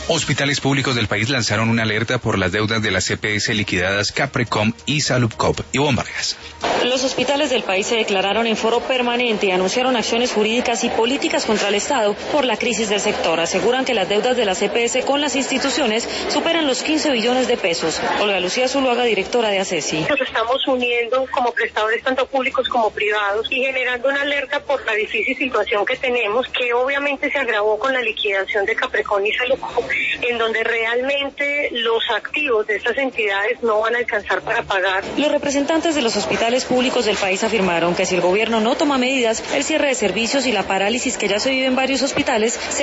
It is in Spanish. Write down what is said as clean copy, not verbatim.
Hospitales públicos del país lanzaron una alerta por las deudas de las EPS liquidadas Caprecom y Salubcop. Ivonne Vargas. Los hospitales del país se declararon en foro permanente y anunciaron acciones jurídicas y políticas contra el Estado por la crisis del sector. Aseguran que las deudas de las EPS con las instituciones superan los 15 billones de pesos. Olga Lucía Zuluaga, directora de ACESI. Nos estamos uniendo como prestadores tanto públicos como privados y generando una alerta por la difícil situación que tenemos, que obviamente se agravó con la liquidación de Caprecom y Salubcop, en donde realmente los activos de estas entidades no van a alcanzar para pagar. Los representantes de los hospitales públicos del país afirmaron que si el gobierno no toma medidas, el cierre de servicios y la parálisis que ya se vive en varios hospitales